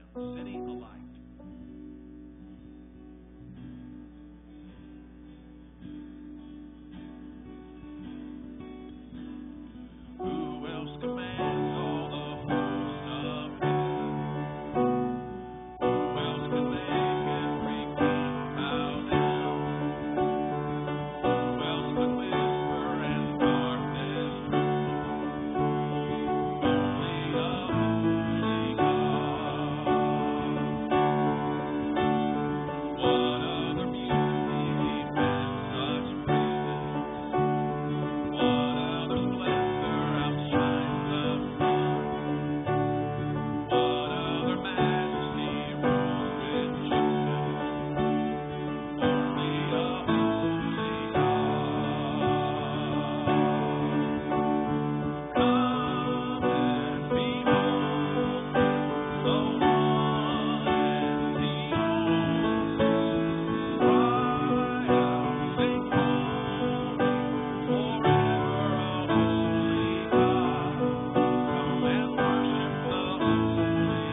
city alight. Who else commands all the hosts of heaven? Who else can make every king bow down? Who else can whisper and darkness tremble? Only a holy God. What other beauty befits such praises? What other splendor outshines the sun? What other majesty rules with justice? Only a holy God. Come and behold the one and the only. Cry out, sing holy, forever a holy God. Come and worship the holy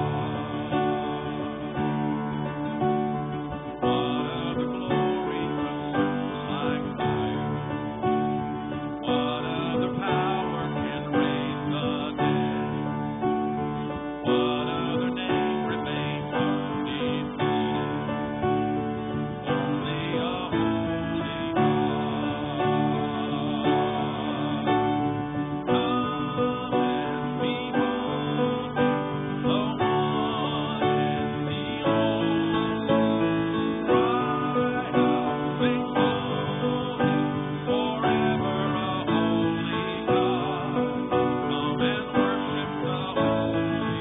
God. What other glory consumes like fire? What other power can raise the dead? What other name remains undefeated? Only a holy God. Come and behold the one and the only. Cry out, sing holy, forever a holy God. Come and worship the holy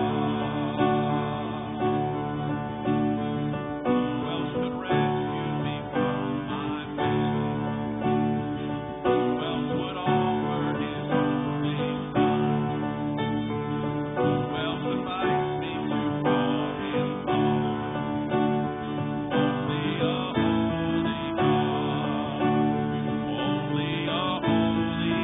God. Who else could rescue me from my pain? Who else would offer his only Son? Who else invites me to call him Father? Only a holy God. Only a holy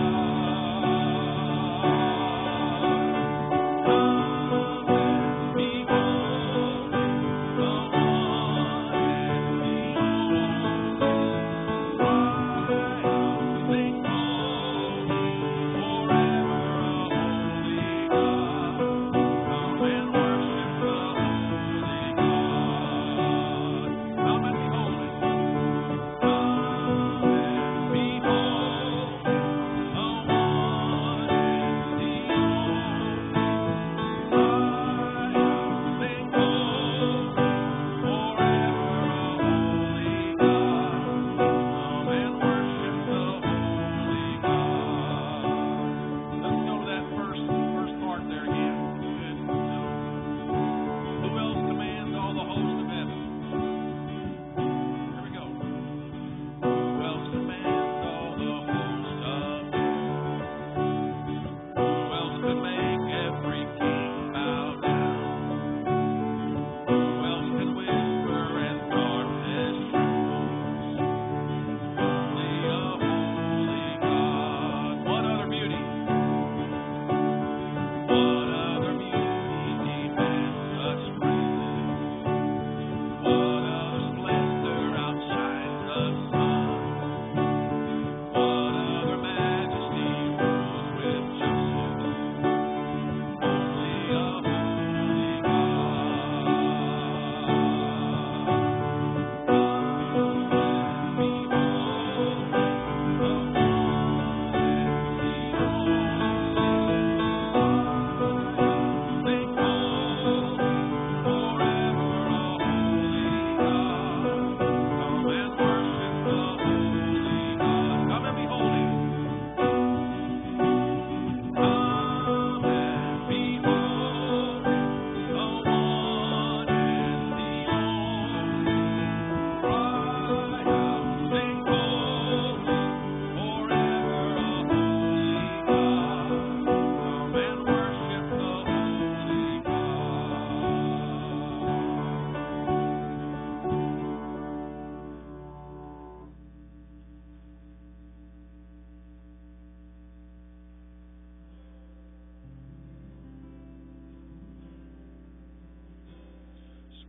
God. Come and behold the one and the only. Cry out, sing holy, forever a holy God. Come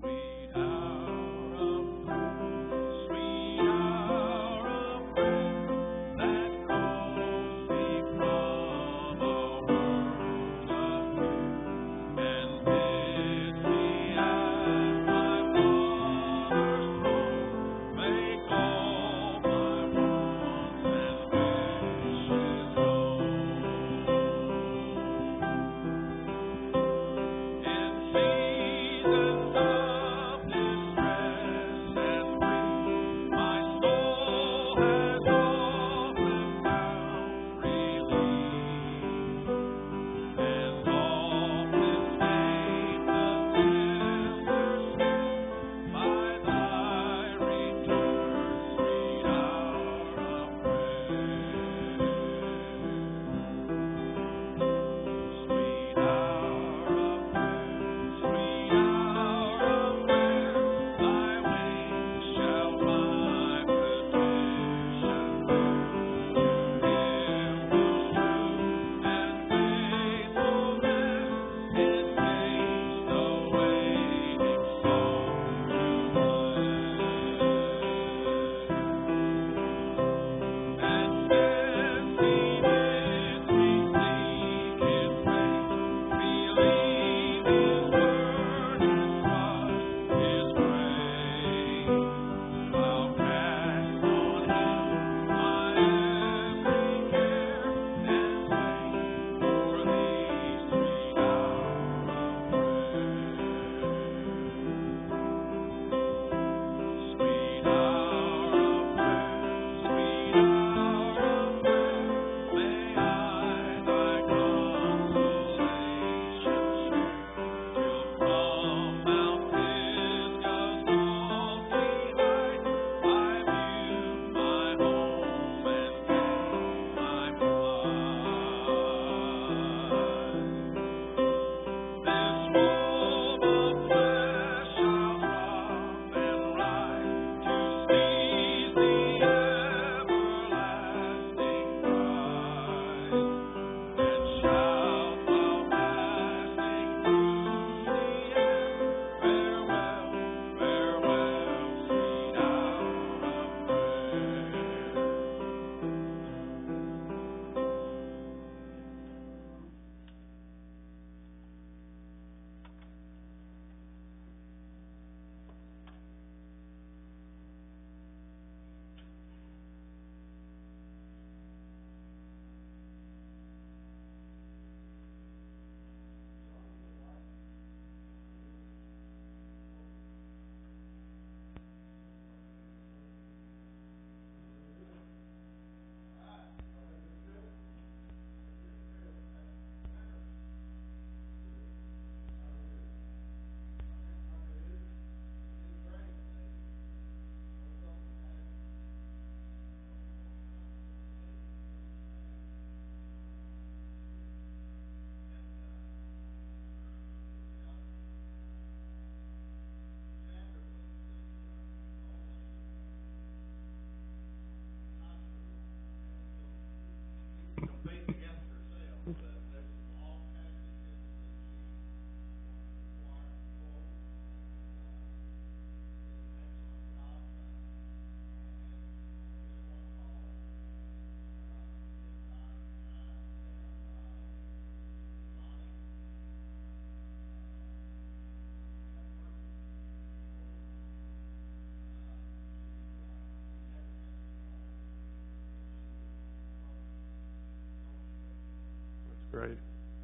Great.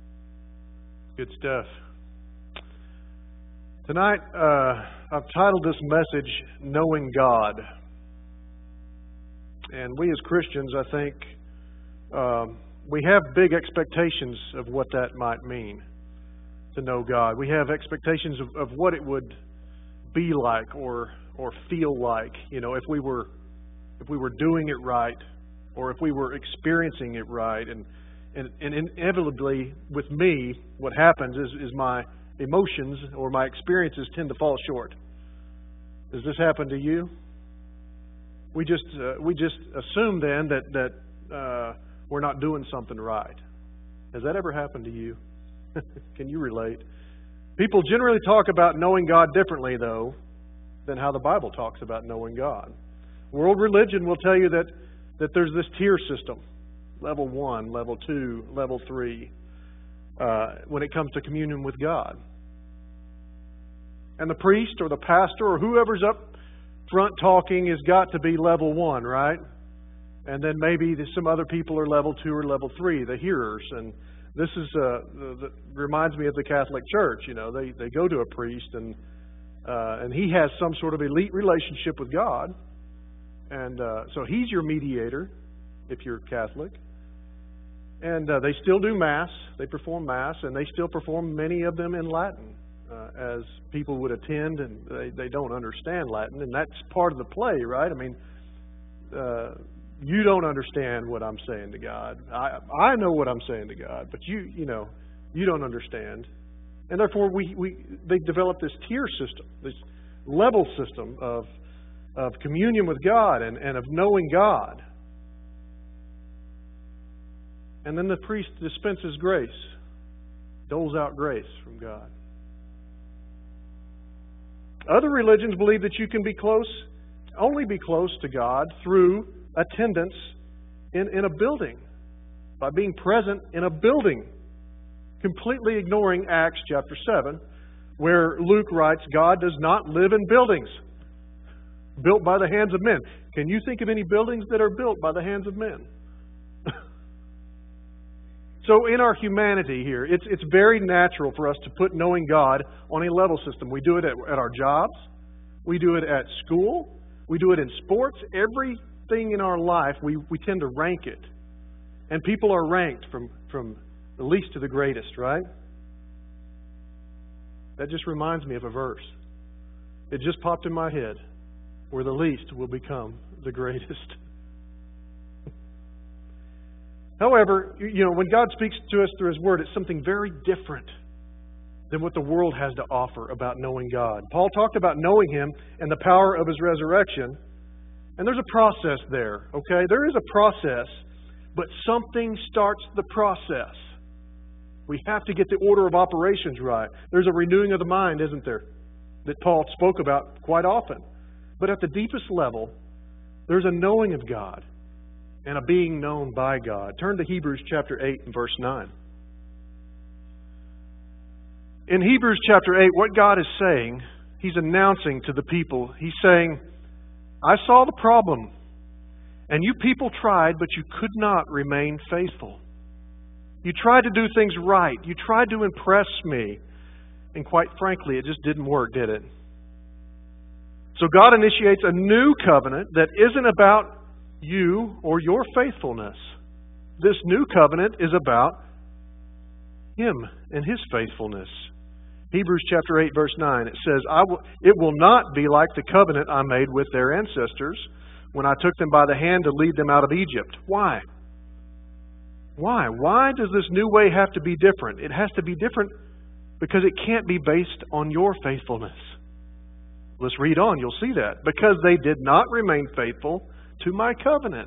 Good stuff. Tonight, I've titled this message, Knowing God. And we as Christians, I think, we have big expectations of what that might mean, to know God. We have expectations of what it would be like or feel like, if we were doing it right, or if we were experiencing it right. And inevitably, with me, what happens is my emotions or my experiences tend to fall short. Does this happen to you? We just assume then that we're not doing something right. Has that ever happened to you? Can you relate? People generally talk about knowing God differently, though, than how the Bible talks about knowing God. World religion will tell you that there's this tier system. Level 1, Level 2, Level 3, when it comes to communion with God. And the priest or the pastor or whoever's up front talking has got to be Level 1, right? And then maybe some other people are Level 2 or Level 3, the hearers. And this is reminds me of the Catholic Church. You know, they go to a priest and he has some sort of elite relationship with God. And so he's your mediator, if you're Catholic. And they still do Mass. They perform Mass, and they still perform many of them in Latin, as people would attend, and they don't understand Latin. And that's part of the play, right? I mean, you don't understand what I'm saying to God. I know what I'm saying to God, but you don't understand. And therefore, they developed this tier system, this level system of communion with God and of knowing God. And then the priest dispenses grace, doles out grace from God. Other religions believe that you can only be close to God through attendance in a building, by being present in a building, completely ignoring Acts chapter 7, where Luke writes, God does not live in buildings built by the hands of men. Can you think of any buildings that are built by the hands of men? So in our humanity here, it's very natural for us to put knowing God on a level system. We do it at our jobs. We do it at school. We do it in sports. Everything in our life, we tend to rank it. And people are ranked from the least to the greatest, right? That just reminds me of a verse. It just popped in my head, where the least will become the greatest. However, when God speaks to us through His Word, it's something very different than what the world has to offer about knowing God. Paul talked about knowing Him and the power of His resurrection. And there's a process there, okay? There is a process, but something starts the process. We have to get the order of operations right. There's a renewing of the mind, isn't there? That Paul spoke about quite often. But at the deepest level, there's a knowing of God and a being known by God. Turn to Hebrews chapter 8 and verse 9. In Hebrews chapter 8, what God is saying, He's announcing to the people. He's saying, I saw the problem, and you people tried, but you could not remain faithful. You tried to do things right. You tried to impress me. And quite frankly, it just didn't work, did it? So God initiates a new covenant that isn't about you or your faithfulness. This new covenant is about Him and His faithfulness. Hebrews chapter 8 verse 9, it says, it will not be like the covenant I made with their ancestors when I took them by the hand to lead them out of Egypt. Why? Why? Why does this new way have to be different? It has to be different because it can't be based on your faithfulness. Let's read on, you'll see that. Because they did not remain faithful to my covenant.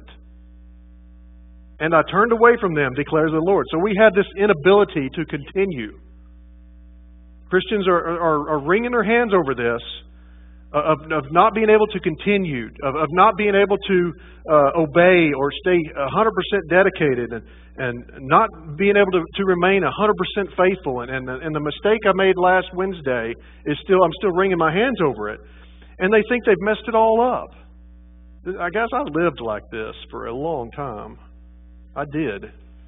And I turned away from them, declares the Lord. So we have this inability to continue. Christians are wringing their hands over this, of not being able to continue, of not being able to obey or stay 100% dedicated, and not being able to remain 100% faithful. And the mistake I made last Wednesday is I'm still wringing my hands over it. And they think they've messed it all up. I guess I lived like this for a long time. I did.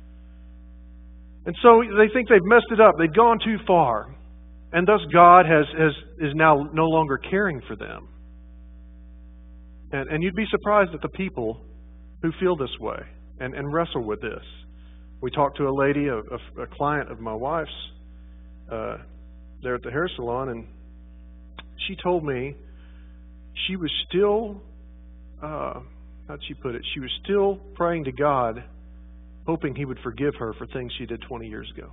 And so they think they've messed it up. They've gone too far. And thus God is now no longer caring for them. And you'd be surprised at the people who feel this way and wrestle with this. We talked to a lady, a client of my wife's, there at the hair salon, and she told me she was still, how'd she put it? She was still praying to God, hoping He would forgive her for things she did 20 years ago.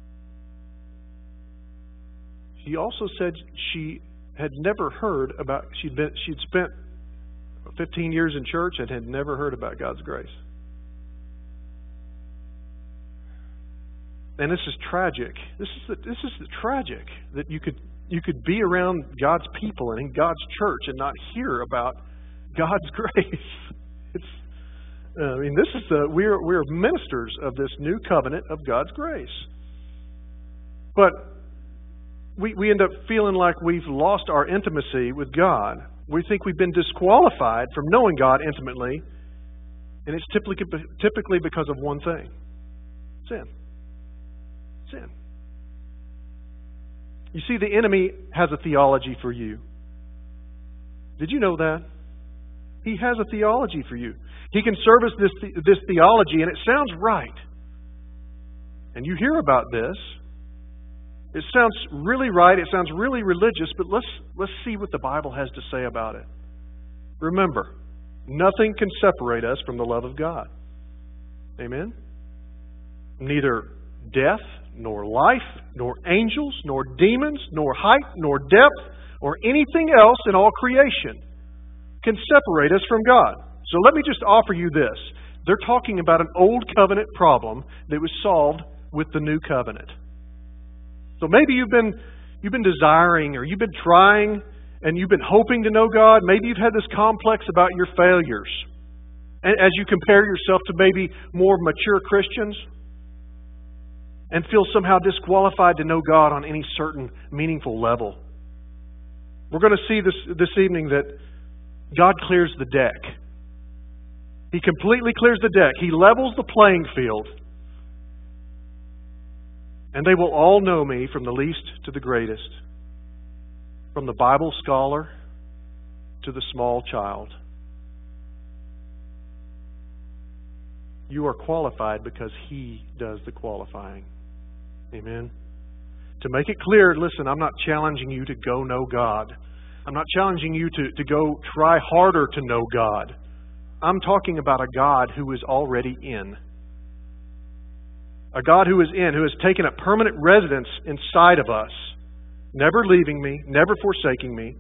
She also said she had never heard about, she'd spent 15 years in church and had never heard about God's grace. And this is tragic. This is tragic that you could be around God's people and in God's church and not hear about God's grace. We're ministers of this new covenant of God's grace. But we end up feeling like we've lost our intimacy with God. We think we've been disqualified from knowing God intimately, and it's typically because of one thing: sin. Sin. You see, the enemy has a theology for you. Did you know that? He has a theology for you. He can service this theology, and it sounds right. And you hear about this. It sounds really right. It sounds really religious, but let's see what the Bible has to say about it. Remember, nothing can separate us from the love of God. Amen? Neither death, nor life, nor angels, nor demons, nor height, nor depth, or anything else in all creation can separate us from God. So let me just offer you this. They're talking about an old covenant problem that was solved with the new covenant. So maybe you've been desiring, or you've been trying, and you've been hoping to know God. Maybe you've had this complex about your failures, and as you compare yourself to maybe more mature Christians, and feel somehow disqualified to know God on any certain meaningful level. We're going to see this evening that God clears the deck. He completely clears the deck. He levels the playing field. And they will all know me, from the least to the greatest, from the Bible scholar to the small child. You are qualified because He does the qualifying. Amen. To make it clear, listen, I'm not challenging you to go know God. I'm not challenging you to go try harder to know God. I'm talking about a God who is already in. A God who is in, who has taken a permanent residence inside of us, never leaving me, never forsaking me.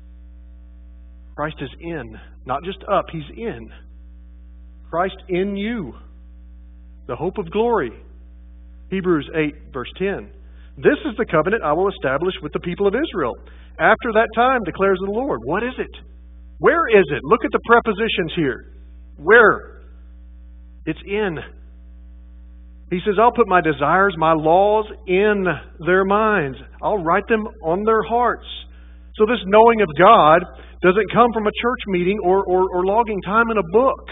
Christ is in, not just up, He's in. Christ in you, the hope of glory. Hebrews 8, verse 10. This is the covenant I will establish with the people of Israel. After that time, declares the Lord. What is it? Where is it? Look at the prepositions here. Where? It's in. He says, I'll put my desires, my laws in their minds. I'll write them on their hearts. So this knowing of God doesn't come from a church meeting or logging time in a book.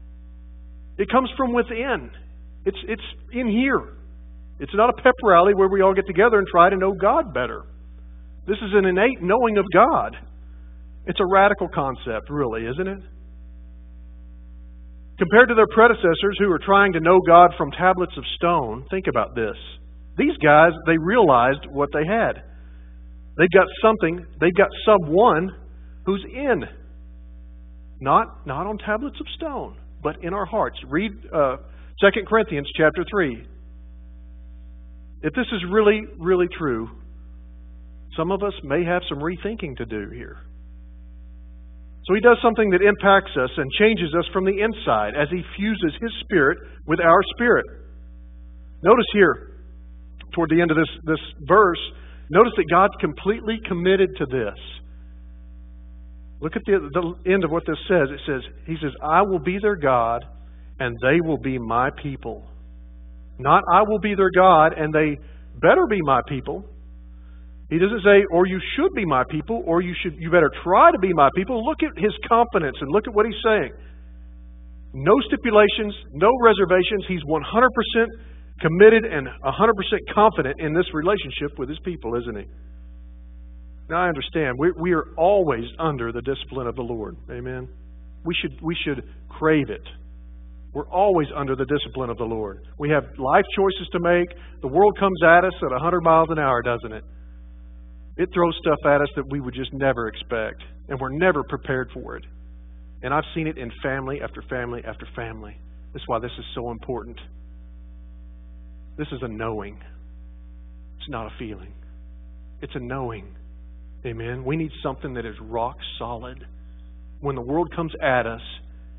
It comes from within. It's in here. It's not a pep rally where we all get together and try to know God better. This is an innate knowing of God. It's a radical concept, really, isn't it? Compared to their predecessors who were trying to know God from tablets of stone, think about this. These guys, they realized what they had. They've got something, they've got someone who's in. Not on tablets of stone, but in our hearts. Read 2 Corinthians chapter 3. If this is really, really true, some of us may have some rethinking to do here. So He does something that impacts us and changes us from the inside as He fuses His Spirit with our spirit. Notice here, toward the end of this verse, notice that God's completely committed to this. Look at the end of what this says. It says, He says, I will be their God, and they will be my people. Not I will be their God, and they better be my people. He doesn't say, or you should be my people, or you better try to be my people. Look at His confidence and look at what He's saying. No stipulations, no reservations. He's 100% committed and 100% confident in this relationship with His people, isn't He? Now I understand. We are always under the discipline of the Lord. Amen. We should crave it. We're always under the discipline of the Lord. We have life choices to make. The world comes at us at 100 miles an hour, doesn't it? It throws stuff at us that we would just never expect, and we're never prepared for it. And I've seen it in family after family after family. That's why this is so important. This is a knowing. It's not a feeling. It's a knowing. Amen. We need something that is rock solid. When the world comes at us,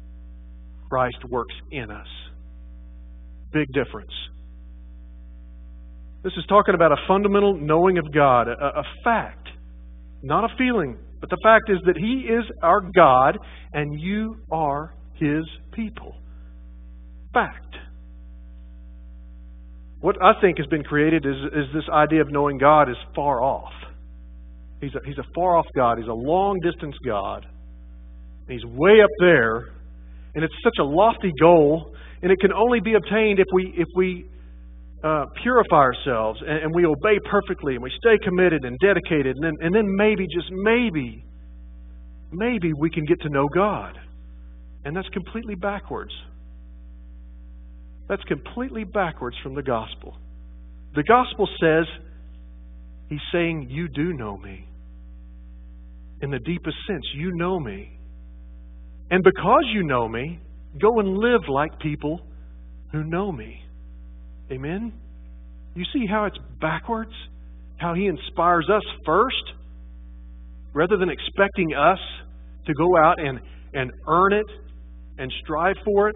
Christ works in us. Big difference. This is talking about a fundamental knowing of God, a fact, not a feeling. But the fact is that He is our God and you are His people. Fact. What I think has been created is this idea of knowing God is far off. He's a far off God. He's a long distance God. He's way up there, and it's such a lofty goal, and it can only be obtained if we purify ourselves and we obey perfectly and we stay committed and dedicated, and then maybe, just maybe we can get to know God. And that's completely backwards. That's completely backwards from the gospel. The gospel says, He's saying, you do know me. In the deepest sense, you know me. And because you know me, go and live like people who know me. Amen? You see how it's backwards? How He inspires us first, rather than expecting us to go out and earn it and strive for it.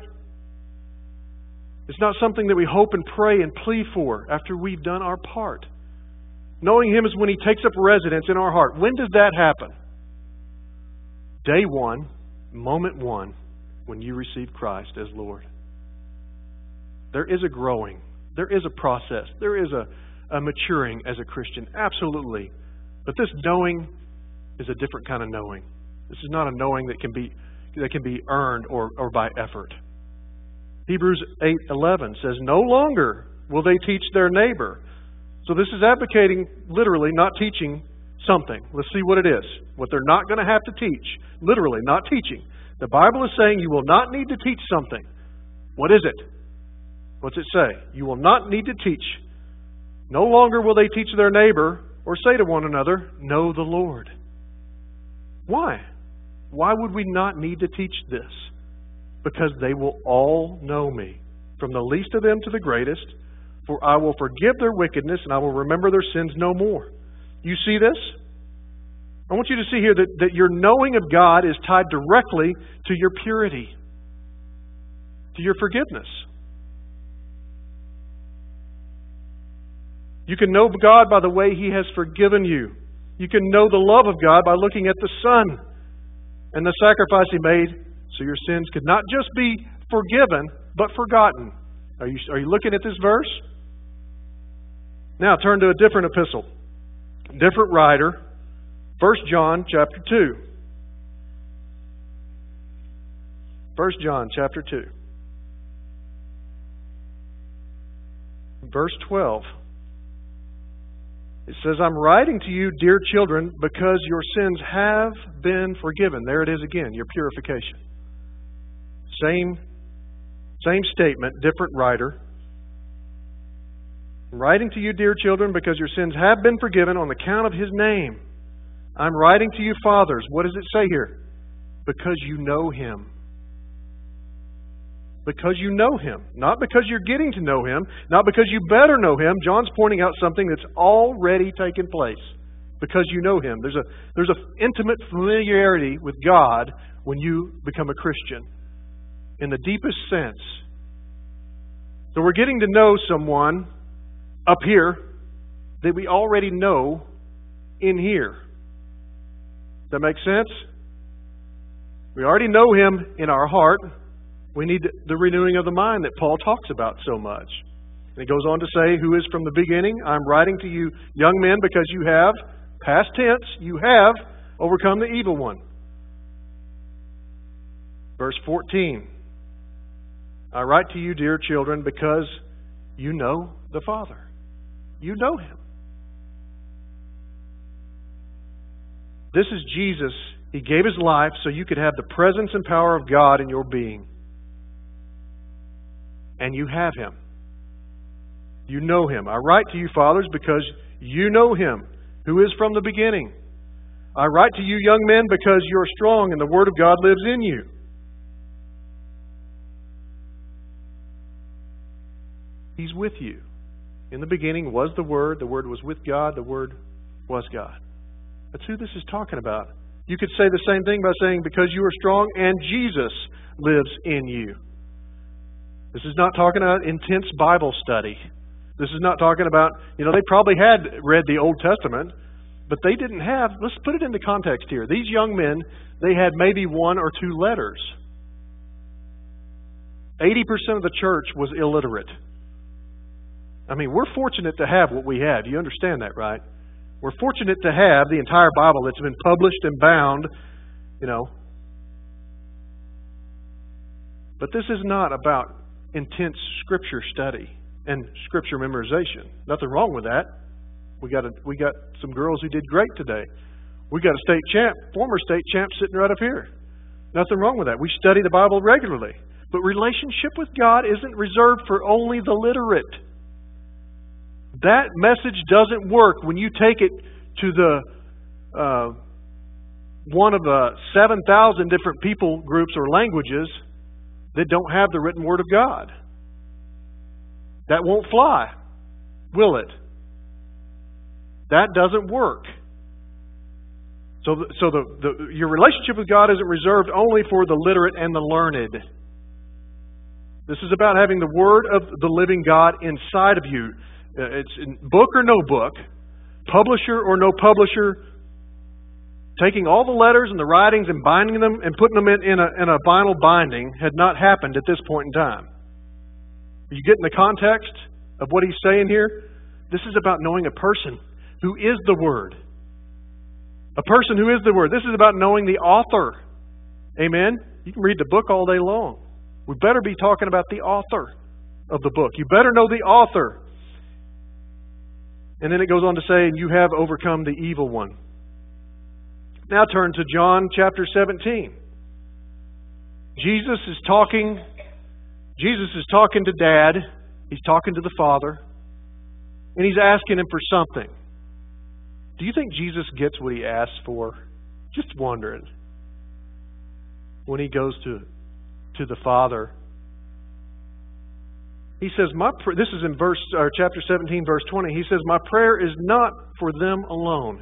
It's not something that we hope and pray and plead for after we've done our part. Knowing Him is when He takes up residence in our heart. When does that happen? Day one, moment one, when you receive Christ as Lord. There is a growing. There is a process. There is a maturing as a Christian. Absolutely. But this knowing is a different kind of knowing. This is not a knowing that can be earned or by effort. Hebrews 8:11 says, no longer will they teach their neighbor. So this is advocating, literally, not teaching something. Let's see what it is. What they're not going to have to teach. Literally, not teaching. The Bible is saying you will not need to teach something. What is it? What's it say? You will not need to teach. No longer will they teach their neighbor or say to one another, know the Lord. Why? Why would we not need to teach this? Because they will all know me, from the least of them to the greatest, for I will forgive their wickedness and I will remember their sins no more. You see this? I want you to see here that your knowing of God is tied directly to your purity, to your forgiveness. You can know God by the way He has forgiven you. You can know the love of God by looking at the Son and the sacrifice He made so your sins could not just be forgiven, but forgotten. Are you looking at this verse? Now turn to a different epistle. Different writer. 1 John chapter 2. 1 John chapter 2. Verse 12. It says, I'm writing to you, dear children, because your sins have been forgiven. There it is again, your purification. Same statement, different writer. I'm writing to you, dear children, because your sins have been forgiven on account of His name. I'm writing to you, fathers. What does it say here? Because you know Him. Because you know Him. Not because you're getting to know Him. Not because you better know Him. John's pointing out something that's already taken place. Because you know Him. There's an intimate familiarity with God when you become a Christian. In the deepest sense. So we're getting to know someone up here that we already know in here. Does that make sense? We already know Him in our heart. We need the renewing of the mind that Paul talks about so much. And he goes on to say, who is from the beginning? I'm writing to you, young men, because you have, past tense, you have overcome the evil one. Verse 14. I write to you, dear children, because you know the Father. You know Him. This is Jesus. He gave His life so you could have the presence and power of God in your being. And you have Him. You know Him. I write to you, fathers, because you know Him, who is from the beginning. I write to you, young men, because you are strong and the Word of God lives in you. He's with you. In the beginning was the Word was with God, the Word was God. That's who this is talking about. You could say the same thing by saying, because you are strong and Jesus lives in you. This is not talking about intense Bible study. This is not talking about, they probably had read the Old Testament, but they didn't have, let's put it into context here. These young men, they had maybe 1 or 2 letters. 80% of the church was illiterate. I mean, we're fortunate to have what we have. You understand that, right? We're fortunate to have the entire Bible that's been published and bound, But this is not about intense Scripture study and Scripture memorization. Nothing wrong with that. We got some girls who did great today. We got a state champ, former state champ, sitting right up here. Nothing wrong with that. We study the Bible regularly. But relationship with God isn't reserved for only the literate. That message doesn't work when you take it to the one of the 7,000 different people groups or languages that don't have the written Word of God. That won't fly, will it? That doesn't work. So your relationship with God isn't reserved only for the literate and the learned. This is about having the Word of the living God inside of you. It's in book or no book, publisher or no publisher, taking all the letters and the writings and binding them and putting them in a vinyl binding had not happened at this point in time. Are you getting the context of what he's saying here? This is about knowing a person who is the Word. A person who is the Word. This is about knowing the author. Amen? You can read the book all day long. We better be talking about the author of the book. You better know the author. And then it goes on to say, you have overcome the evil one. Now turn to John chapter 17. Jesus is talking to Dad. He's talking to the Father. And he's asking him for something. Do you think Jesus gets what he asks for? Just wondering. When he goes to the Father. He says, this is in chapter 17, verse 20. He says, my prayer is not for them alone.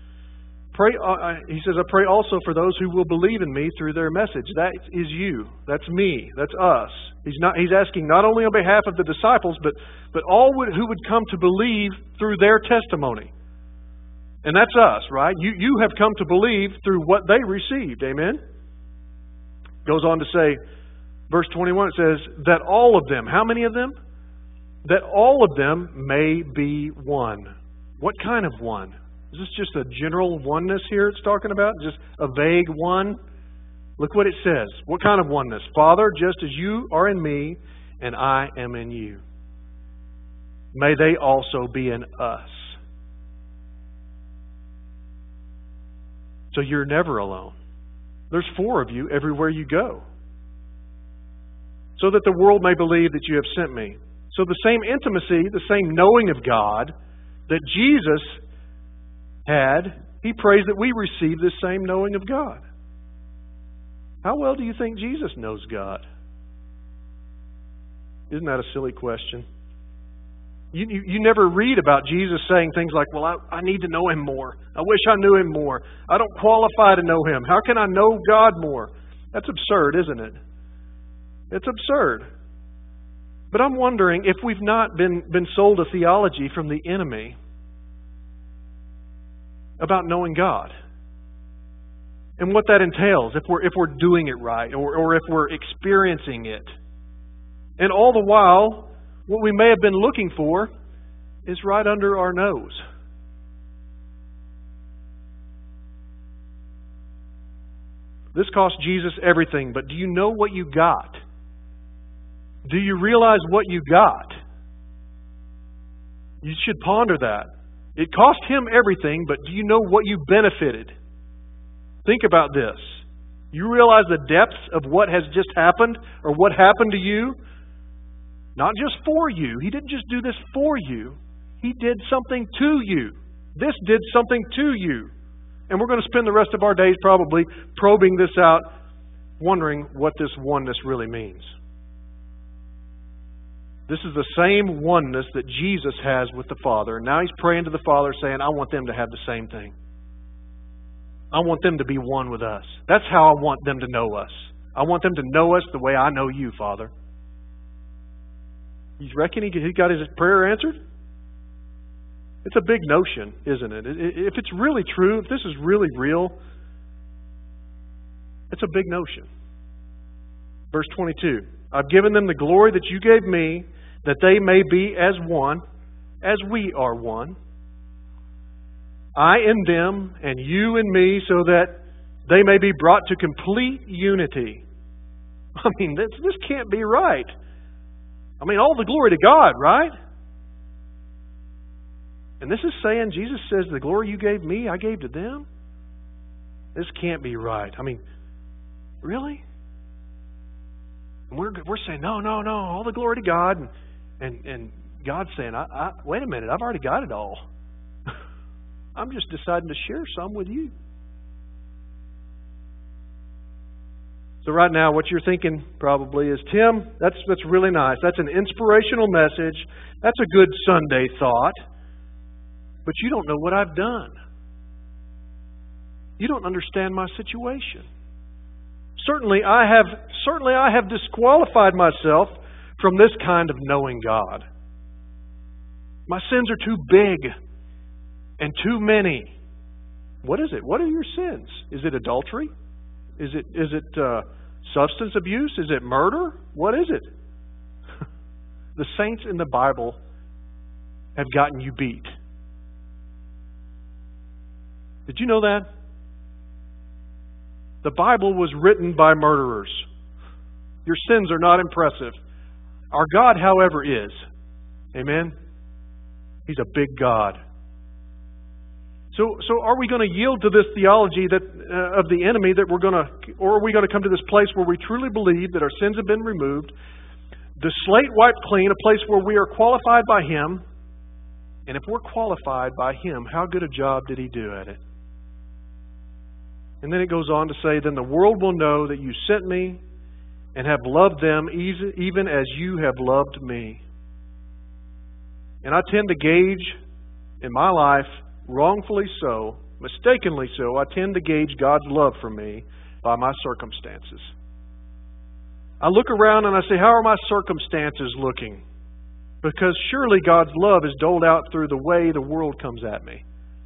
He says, I pray also for those who will believe in me through their message. That is you. That's me. That's us. He's asking not only on behalf of the disciples, but all who would come to believe through their testimony. And that's us, right? You have come to believe through what they received. Amen? Goes on to say, verse 21, it says, that all of them, how many of them? That all of them may be one. What kind of one? Is this just a general oneness here it's talking about? Just a vague one? Look what it says. What kind of oneness? Father, just as you are in me and I am in you, may they also be in us. So you're never alone. There's 4 of you everywhere you go. So that the world may believe that you have sent me. So the same intimacy, the same knowing of God that Jesus had, he prays that we receive this same knowing of God. How well do you think Jesus knows God? Isn't that a silly question? You never read about Jesus saying things like, well, I need to know Him more. I wish I knew Him more. I don't qualify to know Him. How can I know God more? That's absurd, isn't it? It's absurd. But I'm wondering if we've not been sold a theology from the enemy about knowing God and what that entails if we're doing it right or if we're experiencing it. And all the while, what we may have been looking for is right under our nose. This cost Jesus everything, but do you know what you got? Do you realize what you got? You should ponder that. It cost Him everything, but do you know what you benefited? Think about this. You realize the depths of what has just happened or what happened to you? Not just for you. He didn't just do this for you. He did something to you. This did something to you. And we're going to spend the rest of our days probably probing this out, wondering what this oneness really means. This is the same oneness that Jesus has with the Father. And now He's praying to the Father saying, I want them to have the same thing. I want them to be one with us. That's how I want them to know us. I want them to know us the way I know you, Father. You reckon he got his prayer answered? It's a big notion, isn't it? If it's really true, if this is really real, it's a big notion. Verse 22, I've given them the glory that you gave me, that they may be as one, as we are one. I in them, and you in me, so that they may be brought to complete unity. I mean, this can't be right. I mean, all the glory to God, right? And this is saying, Jesus says, the glory you gave me, I gave to them? This can't be right. I mean, really? And we're saying, no, all the glory to God. And God's saying, wait a minute, I've already got it all. I'm just deciding to share some with you. So right now, what you're thinking probably is, Tim, that's really nice. That's an inspirational message. That's a good Sunday thought. But you don't know what I've done. You don't understand my situation. Certainly I have disqualified myself from this kind of knowing God. My sins are too big and too many. What is it? What are your sins? Is it adultery? Is it substance abuse? Is it murder? What is it? The saints in the Bible have gotten you beat. Did you know that? The Bible was written by murderers. Your sins are not impressive. Our God, however, is. Amen? He's a big God. So are we going to yield to this theology that of the enemy that or are we going to come to this place where we truly believe that our sins have been removed, the slate wiped clean, a place where we are qualified by Him? And if we're qualified by Him, how good a job did He do at it? And then it goes on to say, then the world will know that you sent me and have loved them even as you have loved me. And I tend to gauge in my life, wrongfully so, mistakenly so, I tend to gauge God's love for me by my circumstances. I look around and I say, how are my circumstances looking? Because surely God's love is doled out through the way the world comes at me.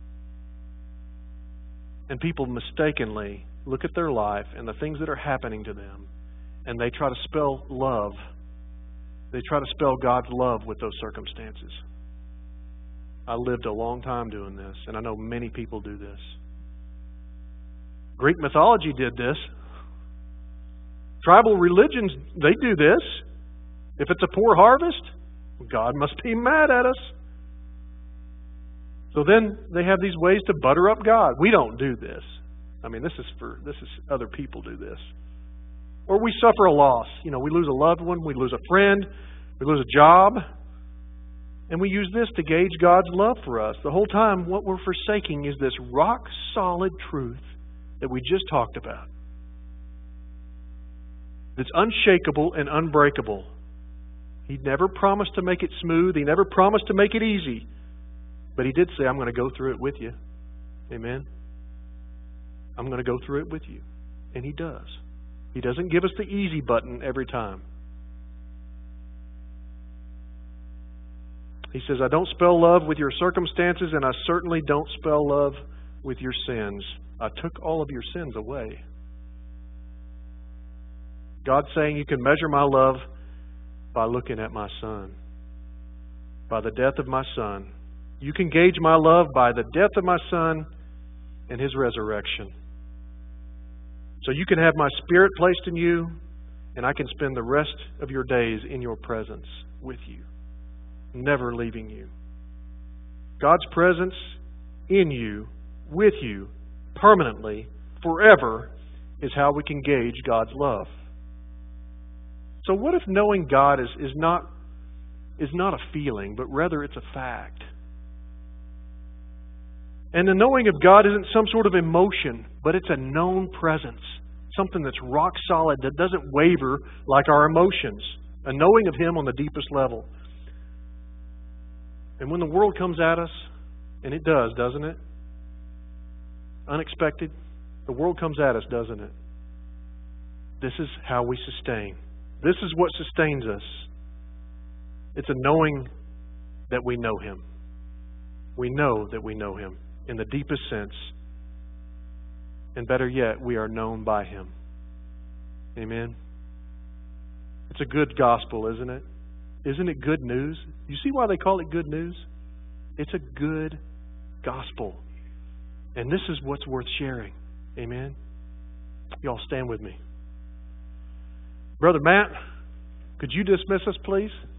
And people mistakenly look at their life and the things that are happening to them, and they try to spell love. They try to spell God's love with those circumstances. I lived a long time doing this, and I know many people do this. Greek mythology did this. Tribal religions, they do this. If it's a poor harvest, God must be mad at us. So then they have these ways to butter up God. We don't do this. I mean, this is other people do this. Or we suffer a loss. You know, we lose a loved one, we lose a friend, we lose a job. And we use this to gauge God's love for us. The whole time, what we're forsaking is this rock-solid truth that we just talked about. It's unshakable and unbreakable. He never promised to make it smooth. He never promised to make it easy. But He did say, I'm going to go through it with you. Amen? I'm going to go through it with you. And He does. He doesn't give us the easy button every time. He says, I don't spell love with your circumstances, and I certainly don't spell love with your sins. I took all of your sins away. God's saying you can measure my love by looking at my Son, by the death of my Son. You can gauge my love by the death of my Son and His resurrection. So you can have my Spirit placed in you, and I can spend the rest of your days in your presence with you, never leaving you. God's presence in you, with you, permanently, forever, is how we can gauge God's love. So what if knowing God is not a feeling, but rather it's a fact? And the knowing of God isn't some sort of emotion, but it's a known presence. Something that's rock solid, that doesn't waver like our emotions. A knowing of Him on the deepest level. And when the world comes at us, and it does, doesn't it? Unexpected. The world comes at us, doesn't it? This is how we sustain. This is what sustains us. It's a knowing that we know Him. We know that we know Him in the deepest sense. And better yet, we are known by Him. Amen? It's a good gospel, isn't it? Isn't it good news? You see why they call it good news? It's a good gospel. And this is what's worth sharing. Amen? Y'all stand with me. Brother Matt, could you dismiss us, please?